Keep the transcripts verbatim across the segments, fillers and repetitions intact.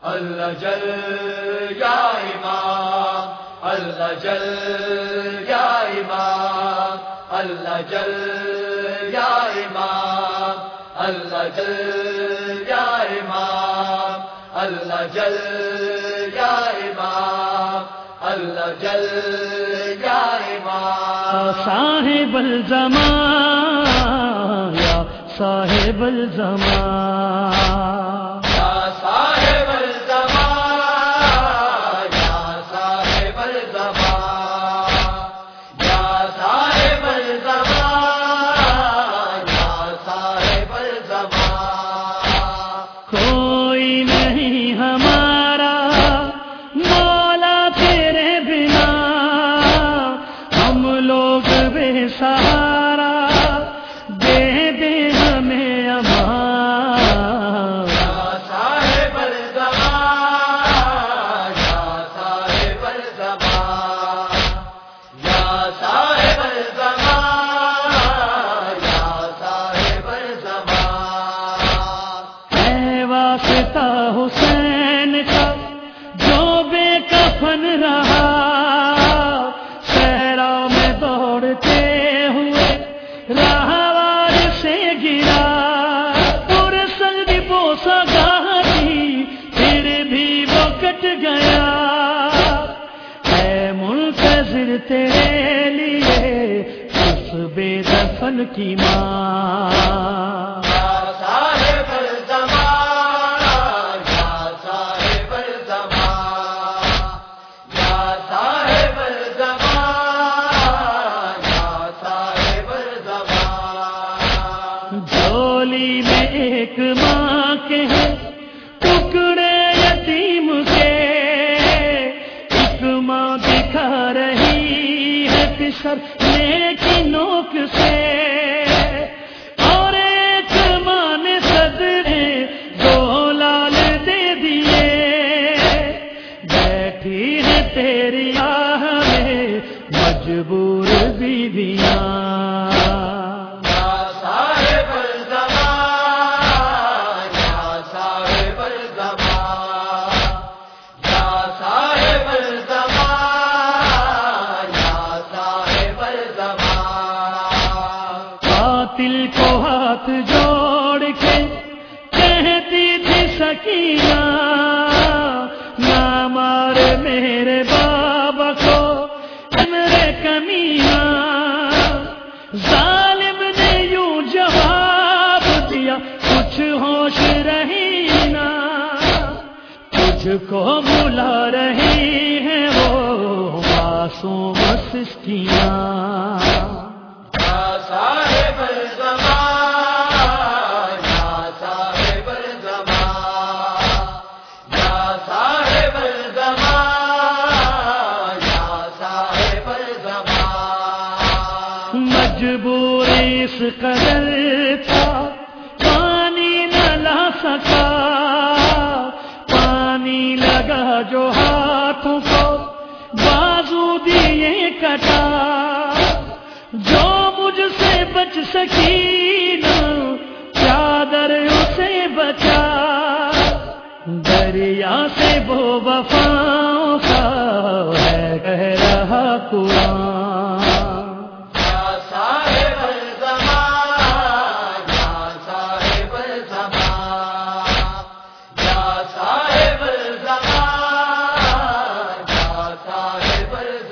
اللہ جل یا امام، اللہ جل یا امام، اللہ جل یا امام، اللہ جل یا امام، اللہ جل یا امام، اللہ جل یا امام۔ صاحب الزمان یا صاحب الزمان، یا صاحب الزمان، یا صاحب الزمان، یا صاحب الزمان، یا صاحب الزمان۔ کوئی نہیں ہمارا مولا تیرے بنا، ہم لوگ بے سہارا، دے دے ہمیں امان۔ یا صاحب الزمان، یا صاحب الزمان، یا صاحب الزمان، یا صاحب الزمان۔ اے واسطہ حسین کا جو بے کفن رہا، صحرا میں دوڑتے ہوئے راہوار سے گرا، پور سجدی بوسہ گاہ دی پھر بھی وہ کٹ گیا۔ اے منتظر تیرے لیے اس بے دفن کی ماں، یا صاحب الزمان، یا صاحب الزمان، یا صاحب الزمان، یا صاحب الزمان۔ جھولی میں ایک ماں کے ہیں ٹکڑے یتیم کے، ایک ماں دکھا رہی ہے پسر نیکی نوک سے، اور ایک ماں نے صدرے دو لال دے دیے، بیٹھی ہے تیری آہ میں مجبور بیویاں۔ یا صاحب الزمان، یا صاحب الزمان، یا صاحب الزمان، یا صاحب الزمان۔ قاتل کو ہاتھ جوڑ کے کہتی تھی سکینہ، نہ مار میرے بابا کو میرے کمینہ، ظالم نے یوں جواب دیا کچھ ہوش رہی نہ، تجھ کو بلا رہی ہیں وہ معصوم سسکیاں۔ یا صاحب الزمان، یا صاحب الزمان، یا صاحب الزمان، یا صاحب الزمان۔ مجبوری اس قدر تھا پانی نہ لا سکا، پانی لگا جو ہاتھوں کو بازو دیے کٹا، جو مجھ سے بچ سکی نہ چادر اسے بچا، دریا سے وہ وفاؤں کا ہے کہہ رہا قرآن۔ یا صاحب الزمان، یا صاحب الزمان، یا صاحب الزمان، یا صاحب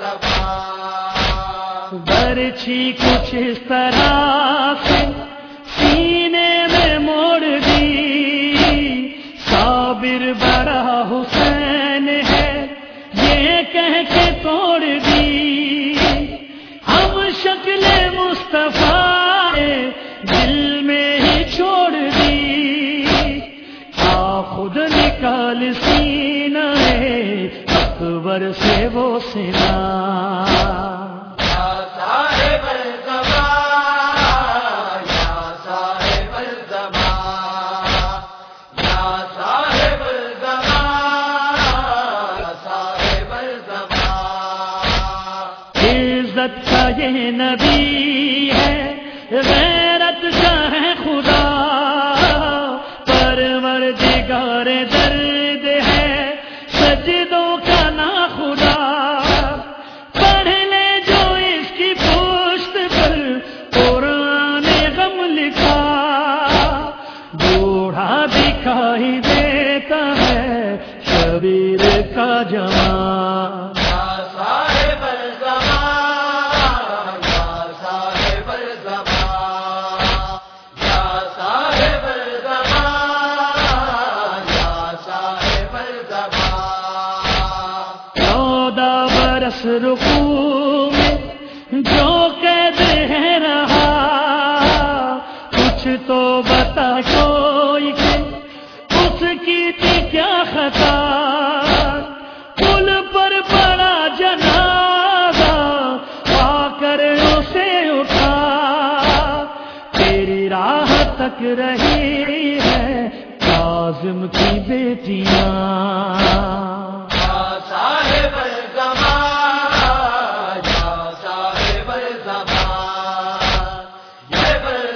الزمان۔ برچھی کچھ اس طرح سے سینے میں موڑ دی، صابر بڑا حسین ہے یہ کہہ کے توڑ دی، ہم شکل مصطفیٰ دل میں ہی چھوڑ دی، آ خود نکال سینہ اکبر سے وہ سنا۔ یا صاحب الزمان، یا صاحب الزمان، یا صاحب الزمان، یا صاحب الزمان۔ عزت کا یہ نبی ہے، غیرت کا ہے خدا، پروردگار درد ہے شبیر کا جمال یا صاحب الزمان یا صاحب الزمان یا صاحب الزمان یا صاحب الزمان چودہ برس رکوع میں جو قید ہے رہا کچھ تو بتا کوئی کہ اس کی تھی کیا خطا پل پر بڑا جنازہ آ کر اسے اٹھا تیری راہ تک رہی ہے کاظم کی بیٹیاں یا صاحب الزمان یا صاحب الزمان یا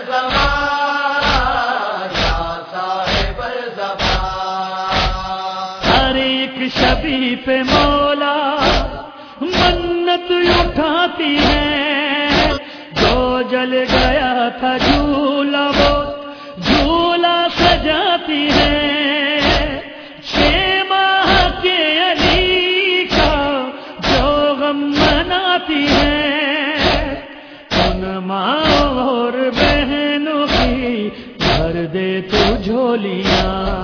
الزمان یا صاحب الزمان ہر ایک شبی پہ مولا منت اٹھاتی ہے جو جل گیا تھا جھولا وہ جھولا سجاتی ہے چھ ماہ کے علی کا جو غم مناتی ہے ان ماں اور بہنوں کی بھر دے تو جھولیاں